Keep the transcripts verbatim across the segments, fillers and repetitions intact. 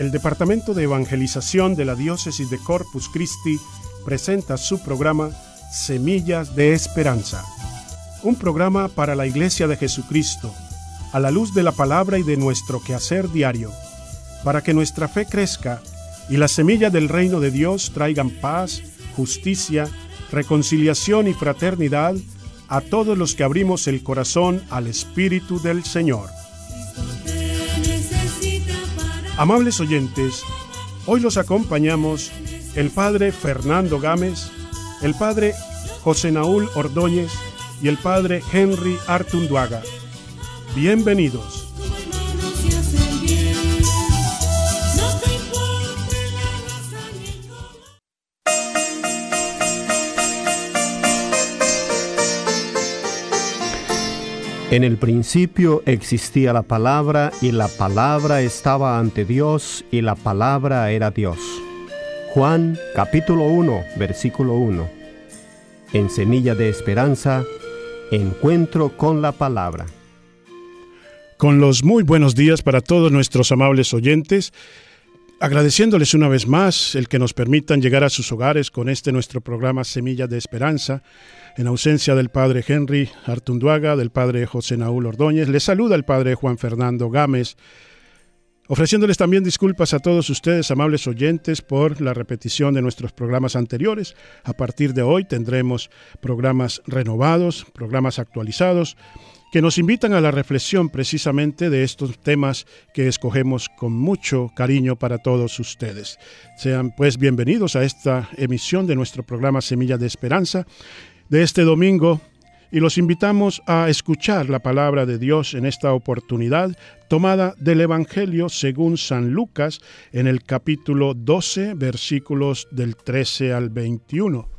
El Departamento de Evangelización de la Diócesis de Corpus Christi presenta su programa Semillas de Esperanza, un programa para la Iglesia de Jesucristo, a la luz de la palabra y de nuestro quehacer diario, para que nuestra fe crezca y las semillas del reino de Dios traigan paz, justicia, reconciliación y fraternidad a todos los que abrimos el corazón al Espíritu del Señor. Amables oyentes, hoy los acompañamos el Padre Fernando Gámez, el Padre José Naúl Ordóñez y el Padre Henry Artunduaga. Bienvenidos. En el principio existía la palabra, y la palabra estaba ante Dios, y la palabra era Dios. Juan capítulo uno, versículo uno. En Semilla de Esperanza, encuentro con la palabra. Con los muy buenos días para todos nuestros amables oyentes, agradeciéndoles una vez más el que nos permitan llegar a sus hogares con este nuestro programa Semillas de Esperanza. En ausencia del Padre Henry Artunduaga, del Padre José Naúl Ordóñez, les saluda el Padre Juan Fernando Gámez, ofreciéndoles también disculpas a todos ustedes, amables oyentes, por la repetición de nuestros programas anteriores. A partir de hoy tendremos programas renovados, programas actualizados, que nos invitan a la reflexión precisamente de estos temas que escogemos con mucho cariño para todos ustedes. Sean pues bienvenidos a esta emisión de nuestro programa Semillas de Esperanza de este domingo, y los invitamos a escuchar la palabra de Dios en esta oportunidad, tomada del Evangelio según San Lucas, en el capítulo doce, versículos del trece al veintiuno.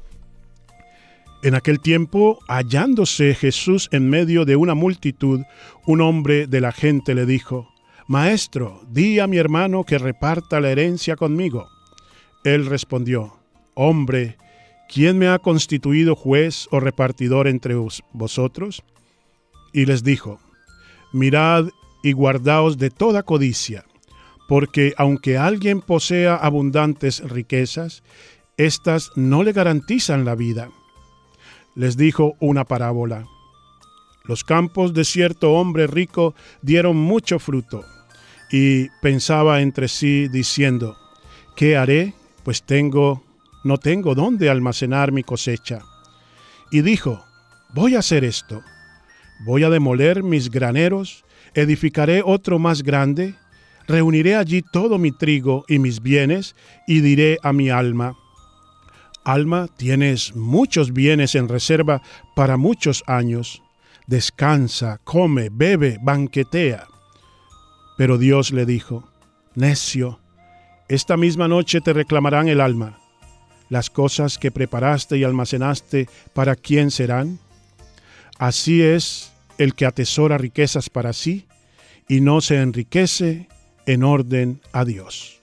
En aquel tiempo, hallándose Jesús en medio de una multitud, un hombre de la gente le dijo: «Maestro, di a mi hermano que reparta la herencia conmigo». Él respondió: «Hombre, ¿quién me ha constituido juez o repartidor entre vosotros?» Y les dijo: «Mirad y guardaos de toda codicia, porque aunque alguien posea abundantes riquezas, éstas no le garantizan la vida». Les dijo una parábola: «Los campos de cierto hombre rico dieron mucho fruto, y pensaba entre sí diciendo: ¿qué haré? Pues tengo no tengo dónde almacenar mi cosecha». Y dijo: «Voy a hacer esto. Voy a demoler mis graneros, edificaré otro más grande, reuniré allí todo mi trigo y mis bienes, y diré a mi alma: alma, tienes muchos bienes en reserva para muchos años. Descansa, come, bebe, banquetea». Pero Dios le dijo: «Necio, esta misma noche te reclamarán el alma. Las cosas que preparaste y almacenaste, ¿para quién serán?». Así es el que atesora riquezas para sí y no se enriquece en orden a Dios.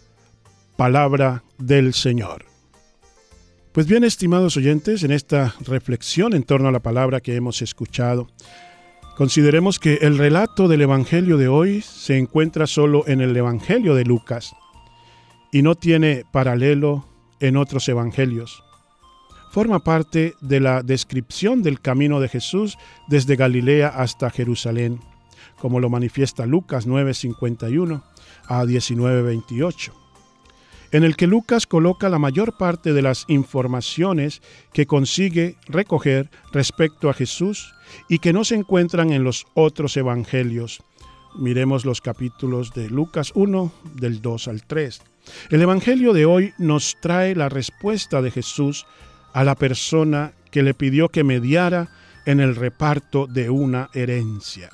Palabra del Señor. Pues bien, estimados oyentes, en esta reflexión en torno a la palabra que hemos escuchado, consideremos que el relato del Evangelio de hoy se encuentra solo en el Evangelio de Lucas y no tiene paralelo en otros evangelios. Forma parte de la descripción del camino de Jesús desde Galilea hasta Jerusalén, como lo manifiesta Lucas nueve, cincuenta y uno a diecinueve, veintiocho, en el que Lucas coloca la mayor parte de las informaciones que consigue recoger respecto a Jesús y que no se encuentran en los otros evangelios. Miremos los capítulos de Lucas uno, del dos al tres. El Evangelio de hoy nos trae la respuesta de Jesús a la persona que le pidió que mediara en el reparto de una herencia.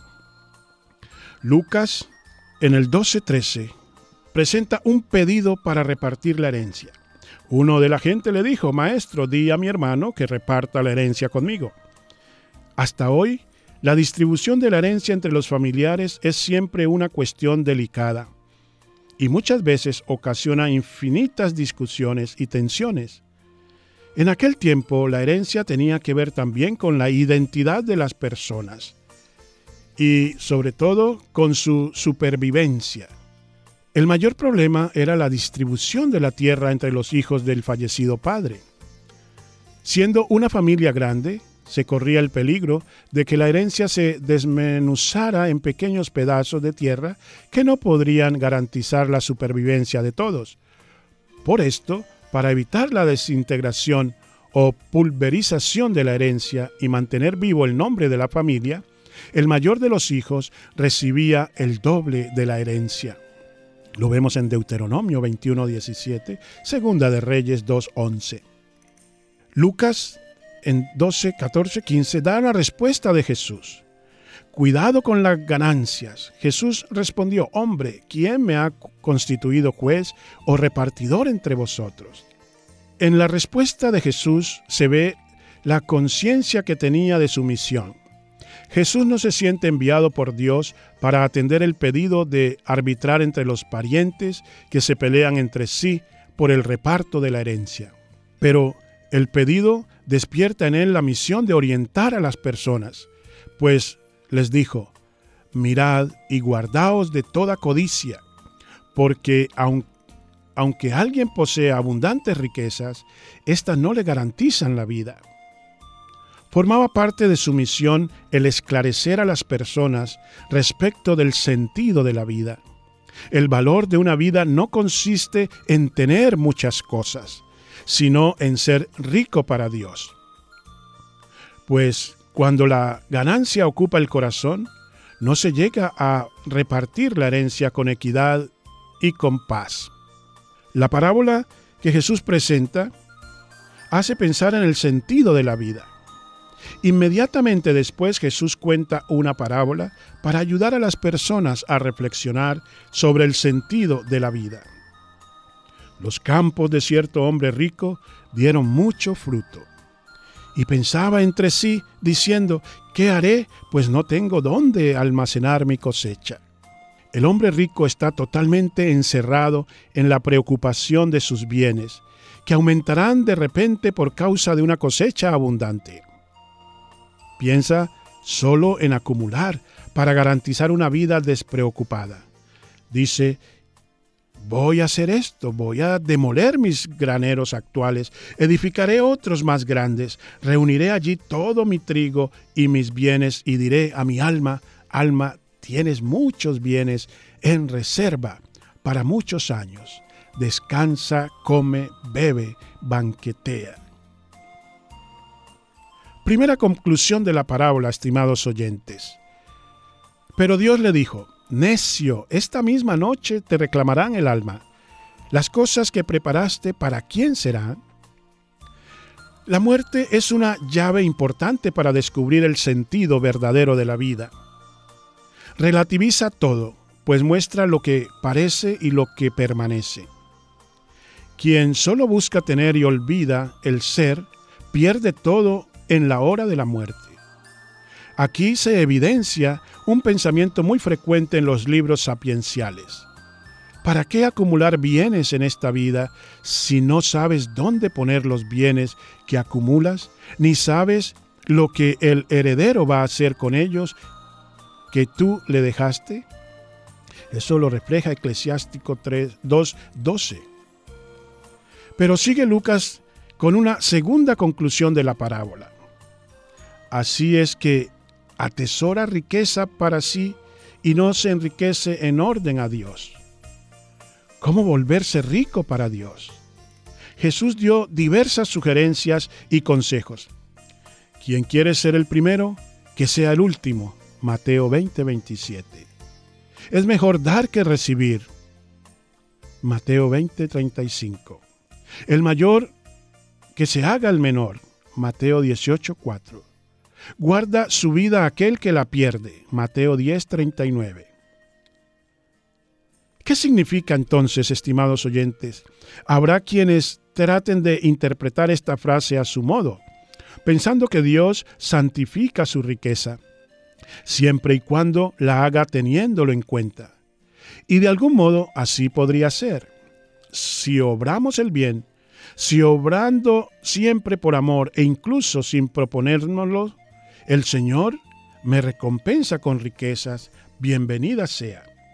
Lucas, en el doce trece, presenta un pedido para repartir la herencia. Uno de la gente le dijo: «Maestro, di a mi hermano que reparta la herencia conmigo». Hasta hoy, la distribución de la herencia entre los familiares es siempre una cuestión delicada y muchas veces ocasiona infinitas discusiones y tensiones. En aquel tiempo, la herencia tenía que ver también con la identidad de las personas y, sobre todo, con su supervivencia. El mayor problema era la distribución de la tierra entre los hijos del fallecido padre. Siendo una familia grande, se corría el peligro de que la herencia se desmenuzara en pequeños pedazos de tierra que no podrían garantizar la supervivencia de todos. Por esto, para evitar la desintegración o pulverización de la herencia y mantener vivo el nombre de la familia, el mayor de los hijos recibía el doble de la herencia. Lo vemos en Deuteronomio veintiuno diecisiete, Segunda de Reyes dos once. Lucas en doce, catorce, quince da la respuesta de Jesús. Cuidado con las ganancias. Jesús respondió, hombre, ¿quién me ha constituido juez o repartidor entre vosotros? En la respuesta de Jesús se ve la conciencia que tenía de su misión. Jesús no se siente enviado por Dios para atender el pedido de arbitrar entre los parientes que se pelean entre sí por el reparto de la herencia. Pero el pedido despierta en él la misión de orientar a las personas, pues les dijo, mirad y guardaos de toda codicia, porque aun, aunque alguien posea abundantes riquezas, éstas no le garantizan la vida. Formaba parte de su misión el esclarecer a las personas respecto del sentido de la vida. El valor de una vida no consiste en tener muchas cosas, sino en ser rico para Dios. Pues cuando la ganancia ocupa el corazón, no se llega a repartir la herencia con equidad y con paz. La parábola que Jesús presenta hace pensar en el sentido de la vida. Inmediatamente después Jesús cuenta una parábola para ayudar a las personas a reflexionar sobre el sentido de la vida. Los campos de cierto hombre rico dieron mucho fruto. Y pensaba entre sí, diciendo, ¿qué haré? Pues no tengo dónde almacenar mi cosecha. El hombre rico está totalmente encerrado en la preocupación de sus bienes, que aumentarán de repente por causa de una cosecha abundante. Piensa solo en acumular para garantizar una vida despreocupada. Dice, voy a hacer esto, voy a demoler mis graneros actuales, edificaré otros más grandes, reuniré allí todo mi trigo y mis bienes y diré a mi alma, alma, tienes muchos bienes en reserva para muchos años. Descansa, come, bebe, banquetea. Primera conclusión de la parábola, estimados oyentes. Pero Dios le dijo, necio, esta misma noche te reclamarán el alma. Las cosas que preparaste, ¿para quién serán? La muerte es una llave importante para descubrir el sentido verdadero de la vida. Relativiza todo, pues muestra lo que parece y lo que permanece. Quien solo busca tener y olvida el ser, pierde todo en la hora de la muerte. Aquí se evidencia un pensamiento muy frecuente en los libros sapienciales. ¿Para qué acumular bienes en esta vida si no sabes dónde poner los bienes que acumulas, ni sabes lo que el heredero va a hacer con ellos que tú le dejaste? Eso lo refleja Eclesiástico dos doce. Pero sigue Lucas con una segunda conclusión de la parábola. Así es que atesora riqueza para sí y no se enriquece en orden a Dios. ¿Cómo volverse rico para Dios? Jesús dio diversas sugerencias y consejos. Quien quiere ser el primero, que sea el último. Mateo veinte veintisiete. Es mejor dar que recibir. Mateo veinte treinta y cinco. El mayor, que se haga el menor. Mateo dieciocho cuatro. Guarda su vida aquel que la pierde. Mateo diez treinta y nueve. ¿Qué significa entonces, estimados oyentes? Habrá quienes traten de interpretar esta frase a su modo, pensando que Dios santifica su riqueza, siempre y cuando la haga teniéndolo en cuenta. Y de algún modo así podría ser. Si obramos el bien, si obrando siempre por amor e incluso sin proponérnoslo, el Señor me recompensa con riquezas, bienvenida sea.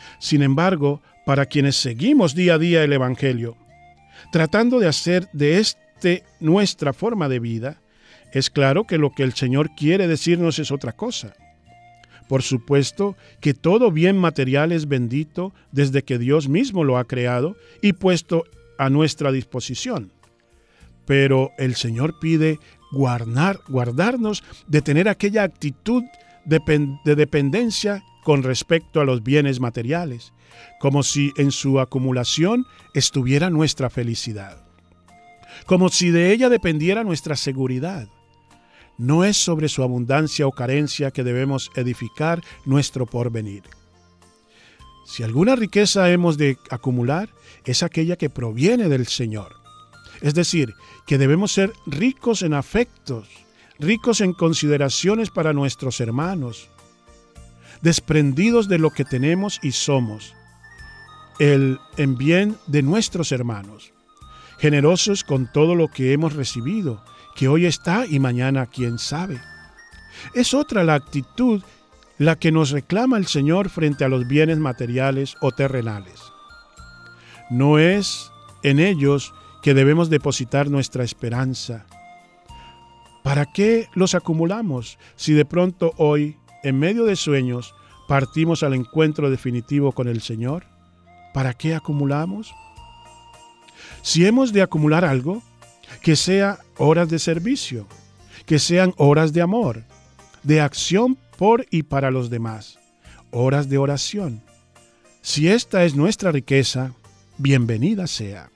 Sin embargo, para quienes seguimos día a día el Evangelio, tratando de hacer de este nuestra forma de vida, es claro que lo que el Señor quiere decirnos es otra cosa. Por supuesto que todo bien material es bendito desde que Dios mismo lo ha creado y puesto a nuestra disposición. Pero el Señor pide guardar, guardarnos de tener aquella actitud de, de dependencia con respecto a los bienes materiales, como si en su acumulación estuviera nuestra felicidad, como si de ella dependiera nuestra seguridad. No es sobre su abundancia o carencia que debemos edificar nuestro porvenir. Si alguna riqueza hemos de acumular, es aquella que proviene del Señor. Es decir, que debemos ser ricos en afectos, ricos en consideraciones para nuestros hermanos, desprendidos de lo que tenemos y somos, el en bien de nuestros hermanos, generosos con todo lo que hemos recibido, que hoy está y mañana quién sabe. Es otra la actitud la que nos reclama el Señor frente a los bienes materiales o terrenales. No es en ellos que debemos depositar nuestra esperanza. ¿Para qué los acumulamos si de pronto hoy, en medio de sueños, partimos al encuentro definitivo con el Señor? ¿Para qué acumulamos? Si hemos de acumular algo, que sea horas de servicio, que sean horas de amor, de acción por y para los demás, horas de oración. Si esta es nuestra riqueza, bienvenida sea.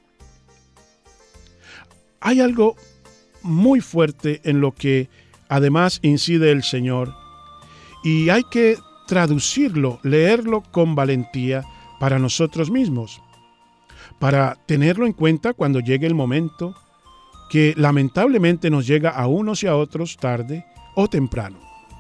Hay algo muy fuerte en lo que además incide el Señor, y hay que traducirlo, leerlo con valentía para nosotros mismos, para tenerlo en cuenta cuando llegue el momento que lamentablemente nos llega a unos y a otros tarde o temprano.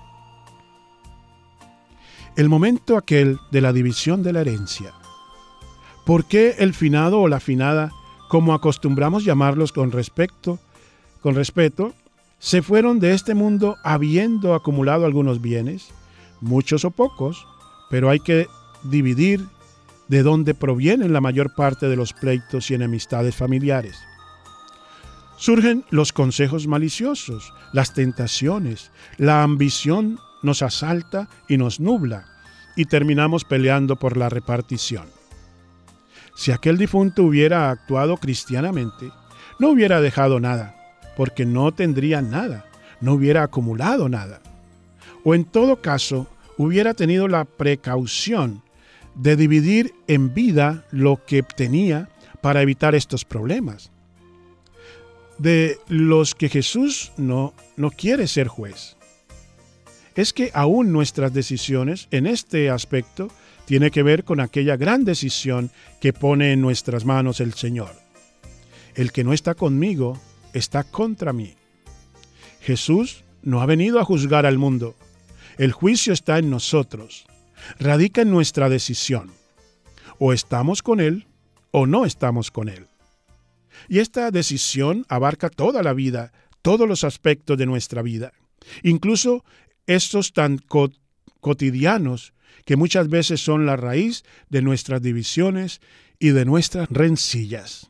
El momento aquel de la división de la herencia. ¿Por qué el finado o la finada, como acostumbramos llamarlos con respecto, con respeto, se fueron de este mundo habiendo acumulado algunos bienes, muchos o pocos, pero hay que dividir de dónde provienen la mayor parte de los pleitos y enemistades familiares? Surgen los consejos maliciosos, las tentaciones, la ambición nos asalta y nos nubla, y terminamos peleando por la repartición. Si aquel difunto hubiera actuado cristianamente, no hubiera dejado nada, porque no tendría nada, no hubiera acumulado nada. O en todo caso, hubiera tenido la precaución de dividir en vida lo que tenía para evitar estos problemas, de los que Jesús no, no quiere ser juez. Es que aún nuestras decisiones en este aspecto tiene que ver con aquella gran decisión que pone en nuestras manos el Señor. El que no está conmigo está contra mí. Jesús no ha venido a juzgar al mundo. El juicio está en nosotros. Radica en nuestra decisión. O estamos con Él o no estamos con Él. Y esta decisión abarca toda la vida, todos los aspectos de nuestra vida, incluso estos tan co- cotidianos que muchas veces son la raíz de nuestras divisiones y de nuestras rencillas.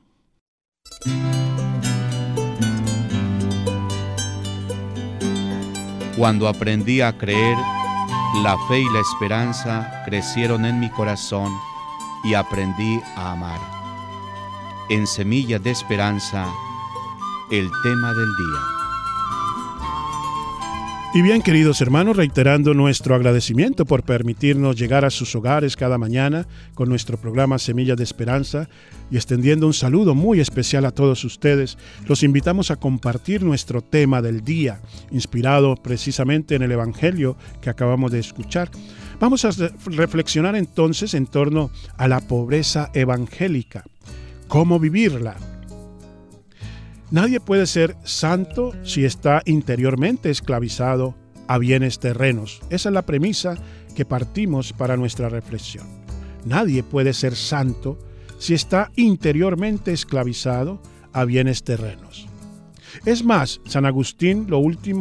Cuando aprendí a creer, la fe y la esperanza crecieron en mi corazón y aprendí a amar. En Semillas de Esperanza, el tema del día. Y bien, queridos hermanos, reiterando nuestro agradecimiento por permitirnos llegar a sus hogares cada mañana con nuestro programa Semillas de Esperanza y extendiendo un saludo muy especial a todos ustedes, los invitamos a compartir nuestro tema del día, inspirado precisamente en el Evangelio que acabamos de escuchar. Vamos a reflexionar entonces en torno a la pobreza evangélica. ¿Cómo vivirla? Nadie puede ser santo si está interiormente esclavizado a bienes terrenos. Esa es la premisa que partimos para nuestra reflexión. Nadie puede ser santo si está interiormente esclavizado a bienes terrenos. Es más, San Agustín lo último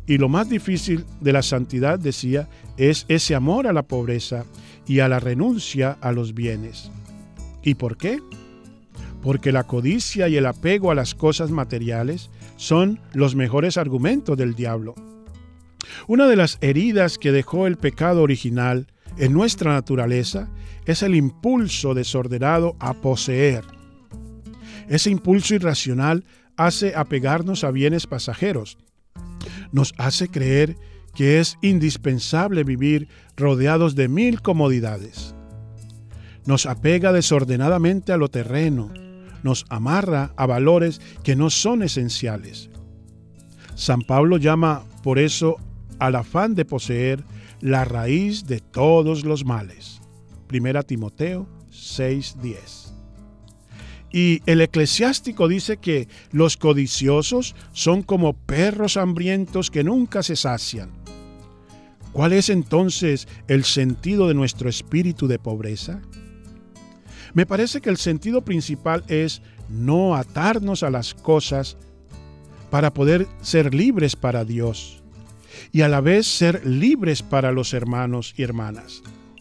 Y lo más difícil de la santidad, decía, es ese amor a la pobreza y a la renuncia a los bienes. ¿Y por qué? Porque la codicia y el apego a las cosas materiales son los mejores argumentos del diablo. Una de las heridas que dejó el pecado original en nuestra naturaleza es el impulso desordenado a poseer. Ese impulso irracional hace apegarnos a bienes pasajeros. Nos hace creer que es indispensable vivir rodeados de mil comodidades. Nos apega desordenadamente a lo terreno, nos amarra a valores que no son esenciales. San Pablo llama por eso al afán de poseer la raíz de todos los males. Primera Timoteo seis diez. Y el eclesiástico dice que los codiciosos son como perros hambrientos que nunca se sacian. ¿Cuál es entonces el sentido de nuestro espíritu de pobreza? Me parece que el sentido principal es no atarnos a las cosas para poder ser libres para Dios y a la vez ser libres para los hermanos y hermanas.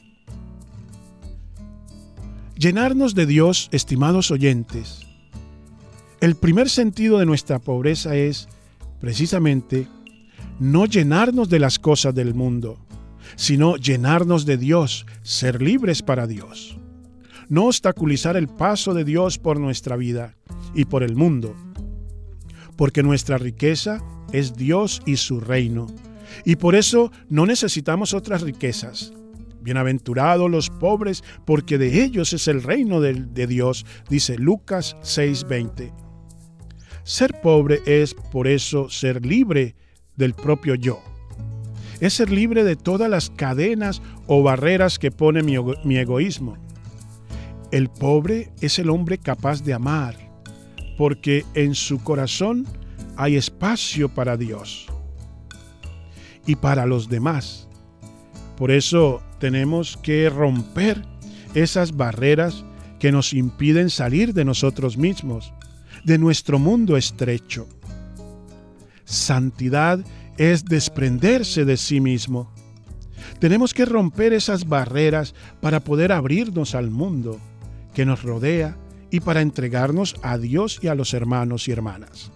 Llenarnos de Dios, estimados oyentes. El primer sentido de nuestra pobreza es, precisamente, no llenarnos de las cosas del mundo, sino llenarnos de Dios, ser libres para Dios. No obstaculizar el paso de Dios por nuestra vida y por el mundo, porque nuestra riqueza es Dios y su reino, y por eso no necesitamos otras riquezas. Bienaventurados los pobres, porque de ellos es el reino de, de Dios, dice Lucas seis veinte. Ser pobre es, por eso, ser libre del propio yo. Es ser libre de todas las cadenas o barreras que pone mi, mi egoísmo. El pobre es el hombre capaz de amar, porque en su corazón hay espacio para Dios y para los demás. Por eso tenemos que romper esas barreras que nos impiden salir de nosotros mismos, de nuestro mundo estrecho. Santidad es desprenderse de sí mismo. Tenemos que romper esas barreras para poder abrirnos al mundo que nos rodea y para entregarnos a Dios y a los hermanos y hermanas.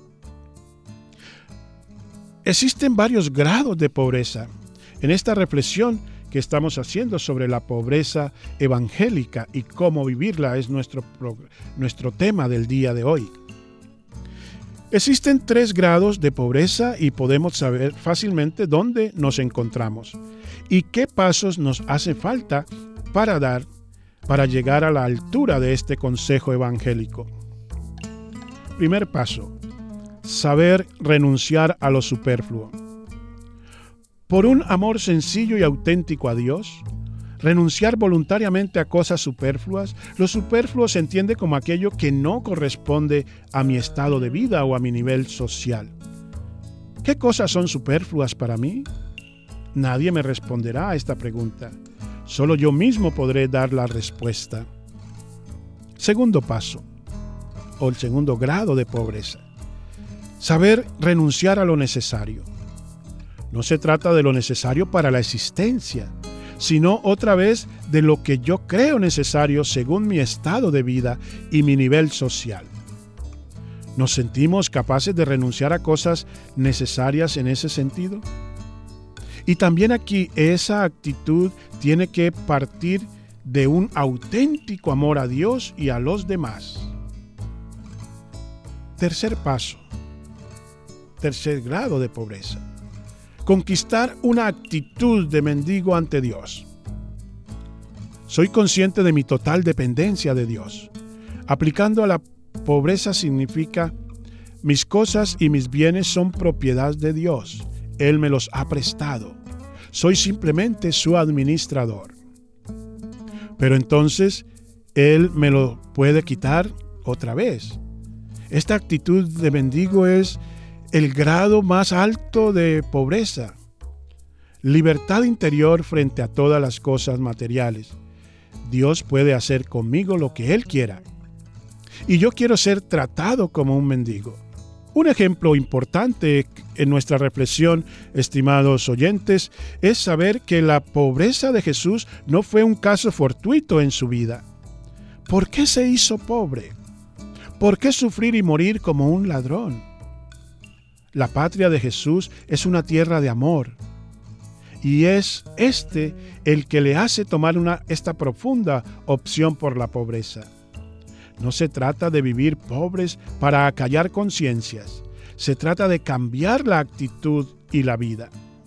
Existen varios grados de pobreza. En esta reflexión que estamos haciendo sobre la pobreza evangélica y cómo vivirla es nuestro, nuestro tema del día de hoy. Existen tres grados de pobreza y podemos saber fácilmente dónde nos encontramos y qué pasos nos hace falta para dar para llegar a la altura de este consejo evangélico. Primer paso: saber renunciar a lo superfluo. Por un amor sencillo y auténtico a Dios, renunciar voluntariamente a cosas superfluas. Lo superfluo se entiende como aquello que no corresponde a mi estado de vida o a mi nivel social. ¿Qué cosas son superfluas para mí? Nadie me responderá a esta pregunta. Solo yo mismo podré dar la respuesta. Segundo paso, o el segundo grado de pobreza: saber renunciar a lo necesario. No se trata de lo necesario para la existencia, sino otra vez de lo que yo creo necesario según mi estado de vida y mi nivel social. ¿Nos sentimos capaces de renunciar a cosas necesarias en ese sentido? Y también aquí esa actitud tiene que partir de un auténtico amor a Dios y a los demás. Tercer paso, tercer grado de pobreza: conquistar una actitud de mendigo ante Dios. Soy consciente de mi total dependencia de Dios. Aplicando a la pobreza significa: mis cosas y mis bienes son propiedad de Dios. Él me los ha prestado. Soy simplemente su administrador. Pero entonces, Él me lo puede quitar otra vez. Esta actitud de mendigo es el grado más alto de pobreza. Libertad interior frente a todas las cosas materiales. Dios puede hacer conmigo lo que Él quiera. Y yo quiero ser tratado como un mendigo. Un ejemplo importante en nuestra reflexión, estimados oyentes, es saber que la pobreza de Jesús no fue un caso fortuito en su vida. ¿Por qué se hizo pobre? ¿Por qué sufrir y morir como un ladrón? La patria de Jesús es una tierra de amor, y es este el que le hace tomar una, esta profunda opción por la pobreza. No se trata de vivir pobres para acallar conciencias. Se trata de cambiar la actitud y la vida.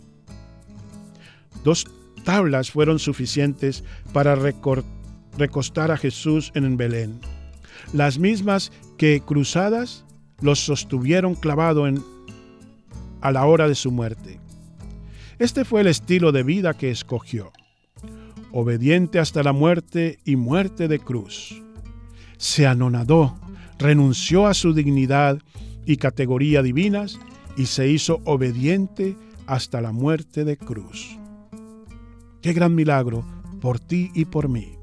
Dos tablas fueron suficientes para recor- recostar a Jesús en Belén. Las mismas que cruzadas los sostuvieron clavado en, a la hora de su muerte. Este fue el estilo de vida que escogió. Obediente hasta la muerte y muerte de cruz. Se anonadó, renunció a su dignidad y categoría divinas y se hizo obediente hasta la muerte de cruz. ¡Qué gran milagro por ti y por mí!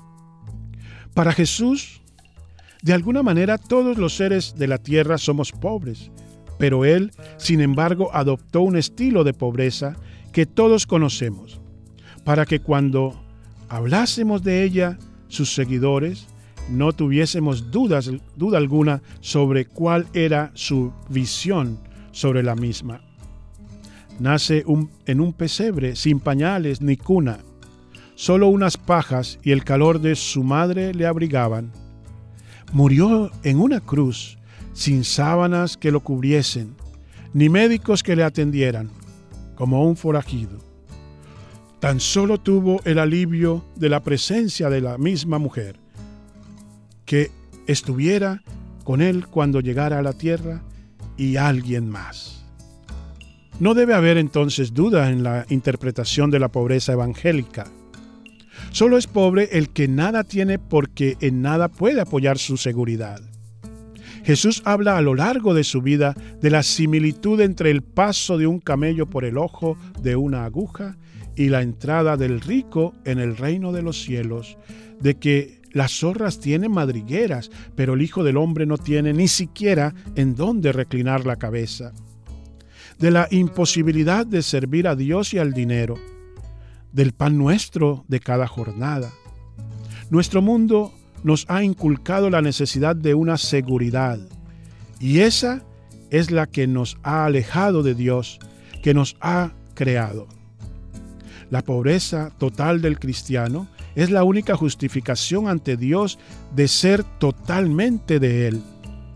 Para Jesús, de alguna manera todos los seres de la tierra somos pobres, pero Él, sin embargo, adoptó un estilo de pobreza que todos conocemos, para que cuando hablásemos de ella, sus seguidores, no tuviésemos dudas, duda alguna sobre cuál era su visión sobre la misma. Nace un, en un pesebre sin pañales ni cuna. Solo unas pajas y el calor de su madre le abrigaban. Murió en una cruz sin sábanas que lo cubriesen, ni médicos que le atendieran, como un forajido. Tan solo tuvo el alivio de la presencia de la misma mujer, que estuviera con él cuando llegara a la tierra, y alguien más. No debe haber entonces duda en la interpretación de la pobreza evangélica. Solo es pobre el que nada tiene porque en nada puede apoyar su seguridad. Jesús habla a lo largo de su vida de la similitud entre el paso de un camello por el ojo de una aguja y la entrada del rico en el reino de los cielos, de que las zorras tienen madrigueras, pero el Hijo del Hombre no tiene ni siquiera en dónde reclinar la cabeza. De la imposibilidad de servir a Dios y al dinero, del pan nuestro de cada jornada. Nuestro mundo nos ha inculcado la necesidad de una seguridad, y esa es la que nos ha alejado de Dios, que nos ha creado. La pobreza total del cristiano es la única justificación ante Dios de ser totalmente de Él.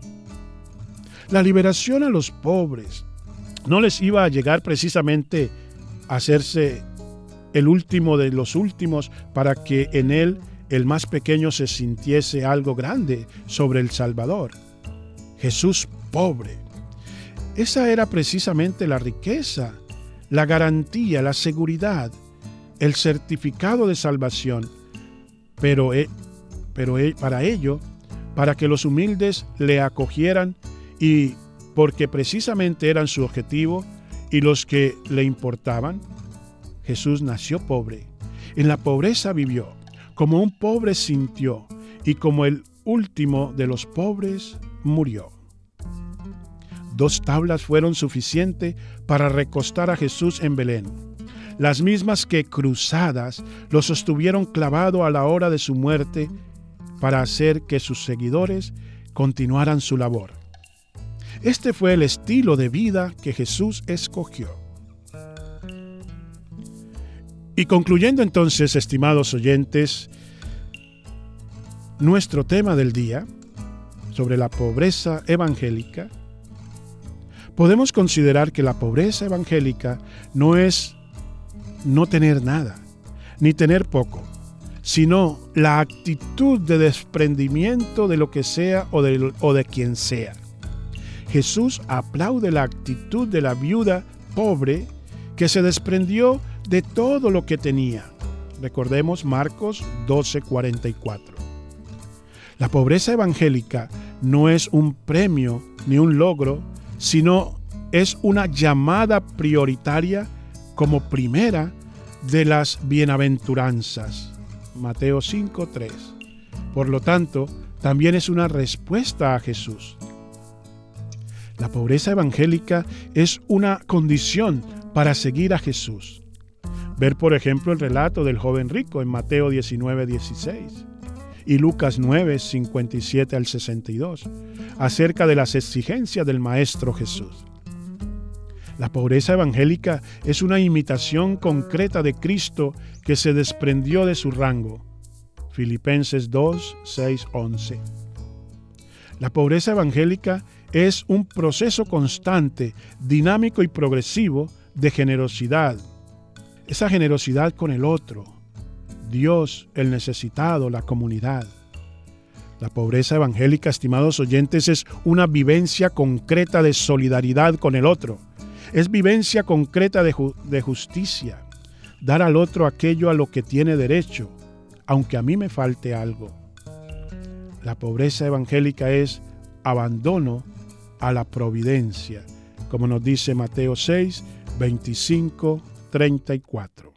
La liberación a los pobres no les iba a llegar precisamente a hacerse el último de los últimos para que en Él el más pequeño se sintiese algo grande sobre el Salvador. Jesús pobre. Esa era precisamente la riqueza, la garantía, la seguridad, el certificado de salvación, pero, pero para ello, para que los humildes le acogieran y porque precisamente eran su objetivo y los que le importaban, Jesús nació pobre. En la pobreza vivió, como un pobre sintió y como el último de los pobres murió. Dos tablas fueron suficientes para recostar a Jesús en Belén. Las mismas que cruzadas lo sostuvieron clavado a la hora de su muerte para hacer que sus seguidores continuaran su labor. Este fue el estilo de vida que Jesús escogió. Y concluyendo entonces, estimados oyentes, nuestro tema del día sobre la pobreza evangélica, podemos considerar que la pobreza evangélica no es no tener nada, ni tener poco, sino la actitud de desprendimiento de lo que sea o de, o de quien sea. Jesús aplaude la actitud de la viuda pobre que se desprendió de todo lo que tenía. Recordemos Marcos doce cuarenta y cuatro. La pobreza evangélica no es un premio ni un logro, sino es una llamada prioritaria como primera de las bienaventuranzas. Mateo cinco tres. Por lo tanto, también es una respuesta a Jesús. La pobreza evangélica es una condición para seguir a Jesús. Ver, por ejemplo, el relato del joven rico en Mateo diecinueve, dieciséis y Lucas nueve, cincuenta y siete al sesenta y dos, acerca de las exigencias del Maestro Jesús. La pobreza evangélica es una imitación concreta de Cristo que se desprendió de su rango. Filipenses dos, seis, once. La pobreza evangélica es un proceso constante, dinámico y progresivo de generosidad. Esa generosidad con el otro, Dios, el necesitado, la comunidad. La pobreza evangélica, estimados oyentes, es una vivencia concreta de solidaridad con el otro. Es vivencia concreta de, ju- de justicia. Dar al otro aquello a lo que tiene derecho, aunque a mí me falte algo. La pobreza evangélica es abandono a la providencia, como nos dice Mateo seis, veinticinco, treinta y cuatro.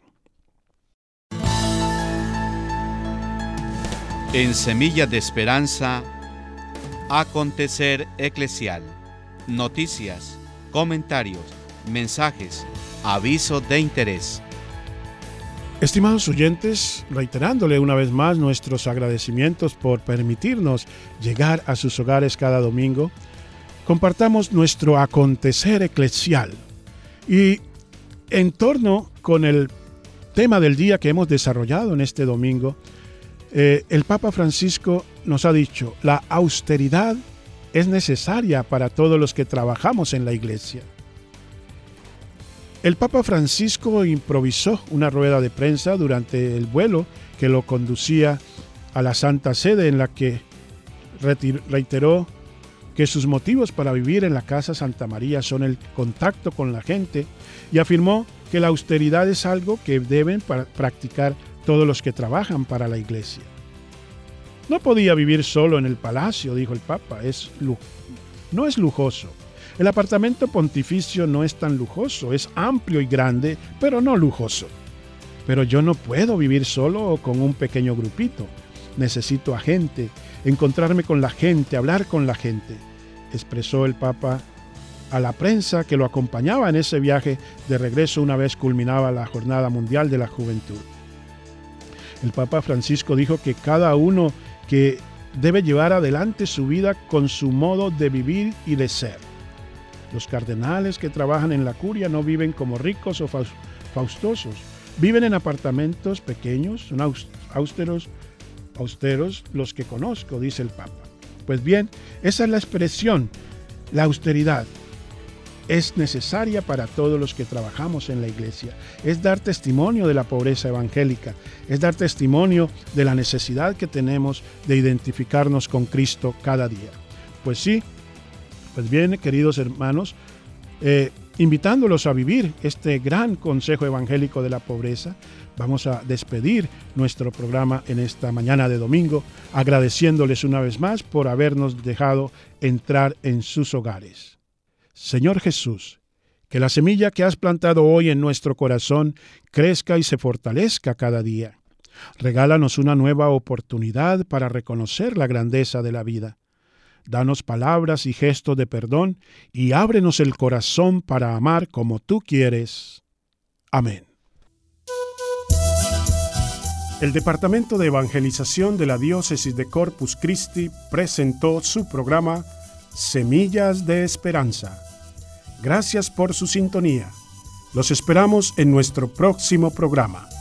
En Semillas de Esperanza, acontecer eclesial, noticias, comentarios, mensajes, aviso de interés. Estimados oyentes, reiterándole una vez más nuestros agradecimientos por permitirnos llegar a sus hogares cada domingo, compartamos nuestro acontecer eclesial. Y en torno con el tema del día que hemos desarrollado en este domingo, eh, el Papa Francisco nos ha dicho, la austeridad es necesaria para todos los que trabajamos en la iglesia. El Papa Francisco improvisó una rueda de prensa durante el vuelo que lo conducía a la Santa Sede, en la que reiteró que sus motivos para vivir en la Casa Santa María son el contacto con la gente, y afirmó que la austeridad es algo que deben practicar todos los que trabajan para la iglesia. No podía vivir solo en el palacio, dijo el Papa, es lujo. No es lujoso. El apartamento pontificio no es tan lujoso, es amplio y grande, pero no lujoso. Pero yo no puedo vivir solo o con un pequeño grupito. Necesito a gente, encontrarme con la gente, hablar con la gente, expresó el Papa a la prensa que lo acompañaba en ese viaje de regreso una vez culminaba la Jornada Mundial de la Juventud. El Papa Francisco dijo que cada uno que debe llevar adelante su vida con su modo de vivir y de ser. Los cardenales que trabajan en la curia no viven como ricos o faustosos, viven en apartamentos pequeños, son austeros, austeros los que conozco, dice el Papa. Pues bien, esa es la expresión, la austeridad. Es necesaria para todos los que trabajamos en la iglesia. Es dar testimonio de la pobreza evangélica, es dar testimonio de la necesidad que tenemos de identificarnos con Cristo cada día. Pues sí, pues bien, queridos hermanos, eh, invitándolos a vivir este gran consejo evangélico de la pobreza, vamos a despedir nuestro programa en esta mañana de domingo, agradeciéndoles una vez más por habernos dejado entrar en sus hogares. Señor Jesús, que la semilla que has plantado hoy en nuestro corazón crezca y se fortalezca cada día. Regálanos una nueva oportunidad para reconocer la grandeza de la vida. Danos palabras y gestos de perdón y ábrenos el corazón para amar como tú quieres. Amén. El Departamento de Evangelización de la Diócesis de Corpus Christi presentó su programa Semillas de Esperanza. Gracias por su sintonía. Los esperamos en nuestro próximo programa.